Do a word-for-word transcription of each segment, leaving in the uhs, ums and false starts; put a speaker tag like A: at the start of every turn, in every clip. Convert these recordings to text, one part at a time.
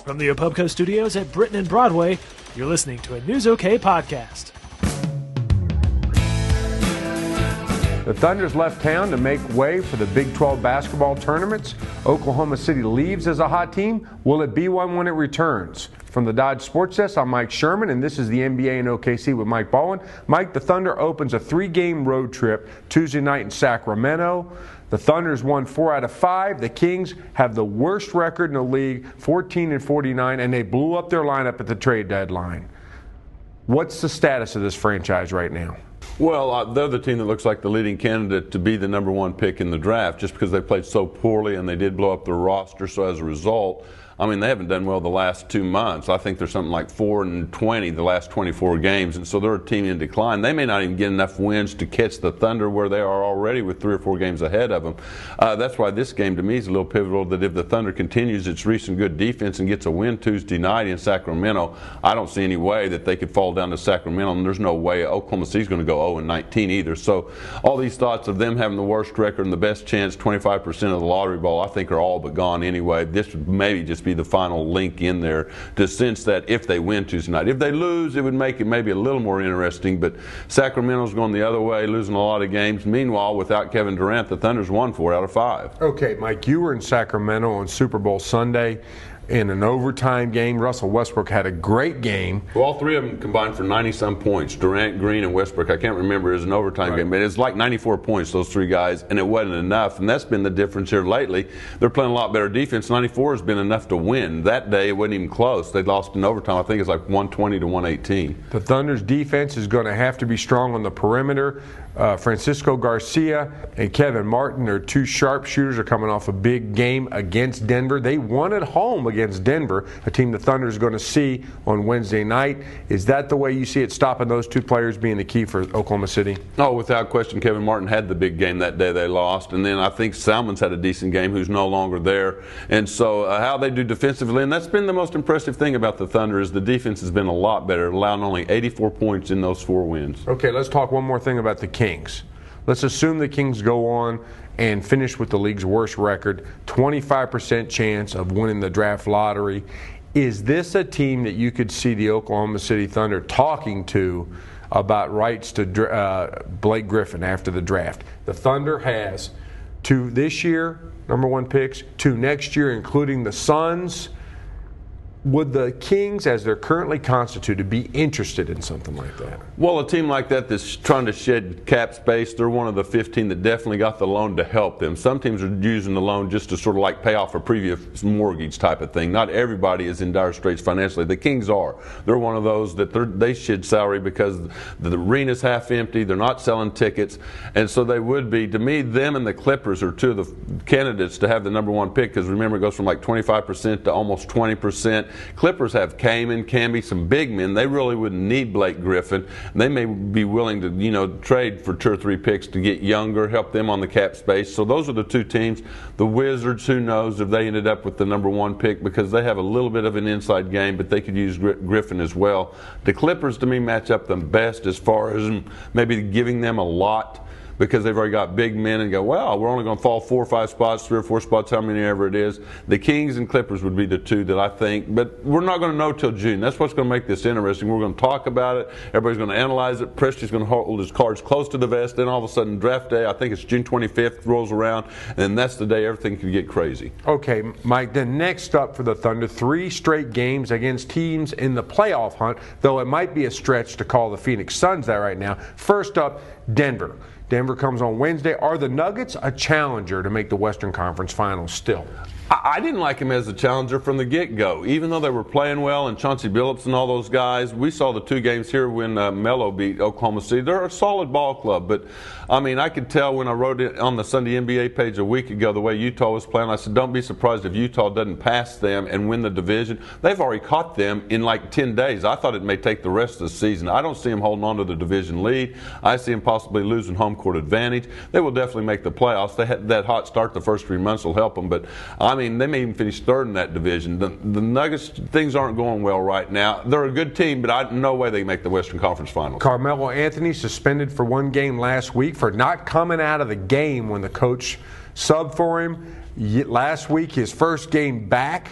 A: From the Opubco studios at Britain and Broadway, you're listening to a News OK podcast.
B: The Thunder's left town to make way for the Big twelve basketball tournaments. Oklahoma City leaves as a hot team. Will it be one when it returns? From the Dodge Sports Desk, I'm Mike Sherman, and this is the N B A in O K C with Mike Baldwin. Mike, the Thunder opens a three-game road trip Tuesday night in Sacramento. The Thunder's won four out of five. The Kings have the worst record in the league, fourteen and forty-nine, and they blew up their lineup at the trade deadline. What's the status of this franchise right now?
C: Well, uh, they're the team that looks like the leading candidate to be the number one pick in the draft just because they played so poorly and they did blow up their roster. So as a result, I mean, they haven't done well the last two months. I think they're something like four and twenty the last twenty-four games, and so they're a team in decline. They may not even get enough wins to catch the Thunder where they are already with three or four games ahead of them. Uh, that's why this game to me is a little pivotal, that if the Thunder continues its recent good defense and gets a win Tuesday night in Sacramento, I don't see any way that they could fall down to Sacramento, and there's no way Oklahoma City's going to go oh and nineteen either. So all these thoughts of them having the worst record and the best chance, twenty-five percent of the lottery ball, I think are all but gone anyway. This would maybe just be the final link in there to sense that if they win Tuesday night. If they lose, it would make it maybe a little more interesting, but Sacramento's going the other way, losing a lot of games. Meanwhile, without Kevin Durant, the Thunder's won four out of five.
B: Okay, Mike, you were in Sacramento on Super Bowl Sunday in an overtime game. Russell Westbrook had a great game.
C: Well, all three of them combined for ninety-some points. Durant, Green, and Westbrook. I can't remember. It was an overtime right. game, but it's like ninety-four points, those three guys, and it wasn't enough. And that's been the difference here lately. They're playing a lot better defense. ninety-four has been enough to win. That day, it wasn't even close. They lost in overtime. I think it's like one twenty to one eighteen.
B: The Thunder's defense is going to have to be strong on the perimeter. Uh, Francisco Garcia and Kevin Martin, their two sharpshooters, are coming off a big game against Denver. They won at home against Denver, a team the Thunder is going to see on Wednesday night. Is that the way you see it, stopping those two players being the key for Oklahoma City?
C: Oh, without question, Kevin Martin had the big game that day they lost. And then I think Salmon's had a decent game, who's no longer there. And so uh, how they do defensively, and that's been the most impressive thing about the Thunder, is the defense has been a lot better, allowing only eighty-four points in those four wins.
B: Okay, let's talk one more thing about the Kings. Let's assume the Kings go on and finish with the league's worst record, twenty-five percent chance of winning the draft lottery. Is this a team that you could see the Oklahoma City Thunder talking to about rights to uh, Blake Griffin after the draft? The Thunder has two this year, number one picks, two next year, including the Suns. Would the Kings, as they're currently constituted, be interested in something like that?
C: Well, a team like that that's trying to shed cap space, they're one of the fifteen that definitely got the loan to help them. Some teams are using the loan just to sort of like pay off a previous mortgage type of thing. Not everybody is in dire straits financially. The Kings are. They're one of those that they shed salary because the arena's half empty, they're not selling tickets, and so they would be. To me, them and the Clippers are two of the candidates to have the number one pick, because remember, it goes from like twenty-five percent to almost twenty percent. Clippers have Kaman, Camby, some big men. They really wouldn't need Blake Griffin. They may be willing to, you know, trade for two or three picks to get younger, help them on the cap space. So those are the two teams. The Wizards, who knows if they ended up with the number one pick, because they have a little bit of an inside game, but they could use Griffin as well. The Clippers, to me, match up the best as far as maybe giving them a lot, because they've already got big men and go, well, we're only going to fall four or five spots, three or four spots, how many ever it is. The Kings and Clippers would be the two that I think, but we're not going to know till June. That's what's going to make this interesting. We're going to talk about it. Everybody's going to analyze it. Presti's going to hold his cards close to the vest. Then all of a sudden, draft day, I think it's June twenty-fifth, rolls around, and that's the day everything can get crazy.
B: Okay, Mike, then next up for the Thunder, three straight games against teams in the playoff hunt, though it might be a stretch to call the Phoenix Suns that right now. First up, Denver. Denver comes on Wednesday. Are the Nuggets a challenger to make the Western Conference Finals still?
C: I didn't like him as a challenger from the get-go. Even though they were playing well, and Chauncey Billups and all those guys, we saw the two games here when uh, Melo beat Oklahoma City. They're a solid ball club, but, I mean, I could tell when I wrote it on the Sunday N B A page a week ago the way Utah was playing. I said, don't be surprised if Utah doesn't pass them and win the division. They've already caught them in like ten days. I thought it may take the rest of the season. I don't see them holding on to the division lead. I see them possibly losing home court advantage. They will definitely make the playoffs. They had that hot start the first three months will help them, but, I mean, they may even finish third in that division. The, the Nuggets, things aren't going well right now. They're a good team, but I no way they make the Western Conference Finals.
B: Carmelo Anthony suspended for one game last week for not coming out of the game when the coach subbed for him. Last week, his first game back.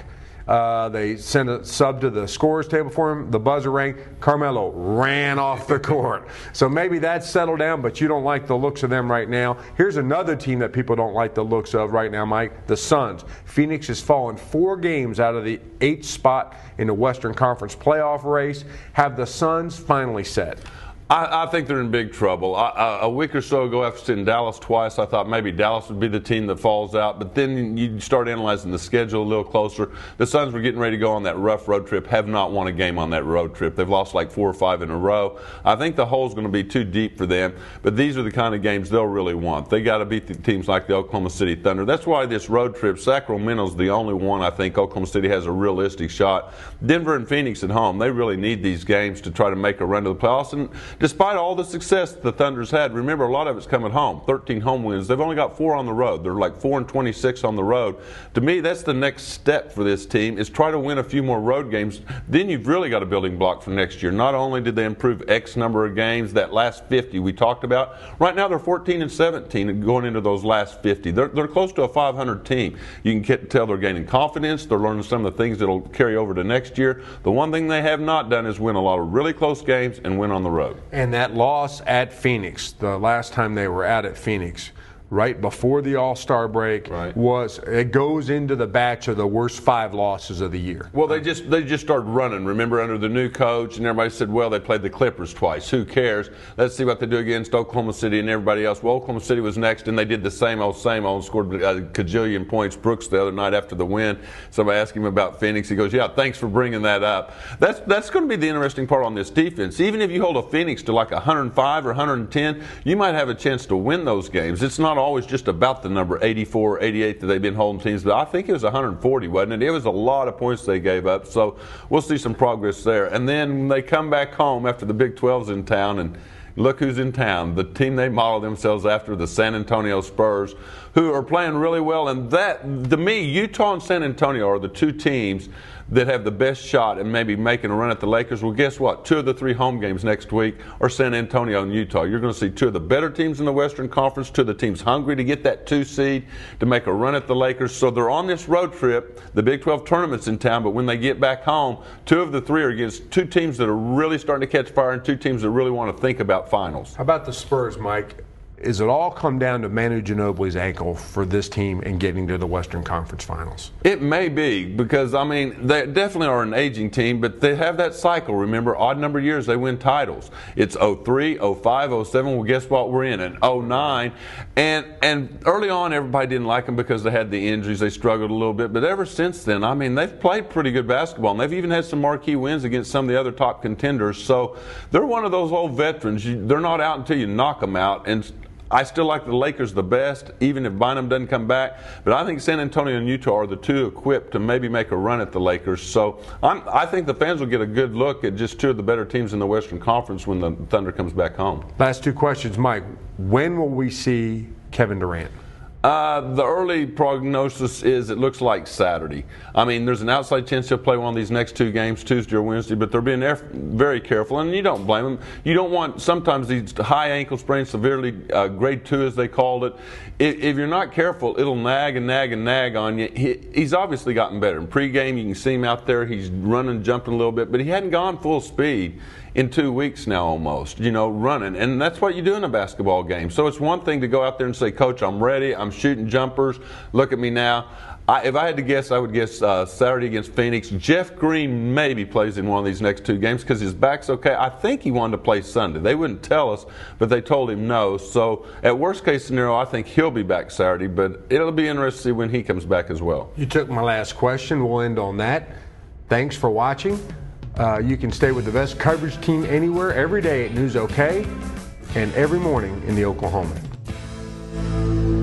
B: Uh, they sent a sub to the scorers table for him. The buzzer rang. Carmelo ran off the court. So maybe that's settled down, but you don't like the looks of them right now. Here's another team that people don't like the looks of right now, Mike, the Suns. Phoenix has fallen four games out of the eighth spot in the Western Conference playoff race. Have the Suns finally set?
C: I, I think they're in big trouble. I, I, a week or so ago, after sitting Dallas twice, I thought maybe Dallas would be the team that falls out. But then you start analyzing the schedule a little closer. The Suns were getting ready to go on that rough road trip, have not won a game on that road trip. They've lost like four or five in a row. I think the hole's going to be too deep for them. But these are the kind of games they'll really want. They got to beat the teams like the Oklahoma City Thunder. That's why this road trip, Sacramento's the only one I think Oklahoma City has a realistic shot. Denver and Phoenix at home, they really need these games to try to make a run to the playoffs. And despite all the success the Thunder's had, remember, a lot of it's coming home. thirteen home wins. They've only got four on the road. They're like four and twenty-six on the road. To me, that's the next step for this team, is try to win a few more road games. Then you've really got a building block for next year. Not only did they improve X number of games, that last fifty we talked about, right now they're fourteen and seventeen going into those last fifty. They're, they're close to a five hundred team. You can get, tell they're gaining confidence. They're learning some of the things that will carry over to next year. The one thing they have not done is win a lot of really close games and win on the road.
B: And that loss at Phoenix, the last time they were out at Phoenix, right before the All-Star break,
C: right.
B: was it goes into the batch of the worst five losses of the year.
C: Well, they just they just started running, remember, under the new coach, and everybody said, well, they played the Clippers twice. Who cares? Let's see what they do against Oklahoma City and everybody else. Well, Oklahoma City was next, and they did the same old, same old, scored a cajillion points. Brooks the other night after the win, somebody asked him about Phoenix. He goes, yeah, thanks for bringing that up. That's that's going to be the interesting part on this defense. Even if you hold a Phoenix to like one hundred five or one hundred ten, you might have a chance to win those games. It's not always just about the number eighty-four, eighty-eight that they've been holding teams, but I think it was one hundred forty, wasn't it? It was a lot of points they gave up, so we'll see some progress there. And then when they come back home after the Big twelve's in town, and look who's in town, the team they model themselves after, the San Antonio Spurs, who are playing really well. And that, to me, Utah and San Antonio are the two teams that have the best shot at maybe making a run at the Lakers. Well, guess what? Two of the three home games next week are San Antonio and Utah. You're going to see two of the better teams in the Western Conference, two of the teams hungry to get that two seed to make a run at the Lakers. So they're on this road trip. The Big twelve tournament's in town, but when they get back home, two of the three are against two teams that are really starting to catch fire and two teams that really want to think about finals.
B: How about the Spurs, Mike? Is it all come down to Manu Ginobili's ankle for this team and getting to the Western Conference Finals?
C: It may be, because, I mean, they definitely are an aging team, but they have that cycle. Remember, odd number of years they win titles. It's oh three, oh five, oh seven. Well, guess what we're in? And oh nine. And, and early on, everybody didn't like them because they had the injuries. They struggled a little bit. But ever since then, I mean, they've played pretty good basketball. And they've even had some marquee wins against some of the other top contenders. So they're one of those old veterans. You, they're not out until you knock them out. And I still like the Lakers the best, even if Bynum doesn't come back. But I think San Antonio and Utah are the two equipped to maybe make a run at the Lakers. So I'm, I think the fans will get a good look at just two of the better teams in the Western Conference when the Thunder comes back home.
B: Last two questions, Mike. When will we see Kevin Durant?
C: Uh, the early prognosis is it looks like Saturday. I mean, there's an outside chance he'll play one of these next two games, Tuesday or Wednesday, but they're being very careful, and you don't blame them. You don't want sometimes these high ankle sprains, severely uh, grade two as they called it. If, if you're not careful, it'll nag and nag and nag on you. He, he's obviously gotten better. In pregame, you can see him out there. He's running, jumping a little bit, but he hadn't gone full speed in two weeks now almost, you know, running. And that's what you do in a basketball game. So it's one thing to go out there and say, Coach, I'm ready. I'm shooting jumpers. Look at me now. I, if I had to guess, I would guess uh, Saturday against Phoenix. Jeff Green maybe plays in one of these next two games because his back's okay. I think he wanted to play Sunday. They wouldn't tell us, but they told him no. So at worst case scenario, I think he'll be back Saturday, but it'll be interesting to see when he comes back as well.
B: You took my last question. We'll end on that. Thanks for watching. Uh, you can stay with the best coverage team anywhere, every day at News OK, and every morning in the Oklahoman.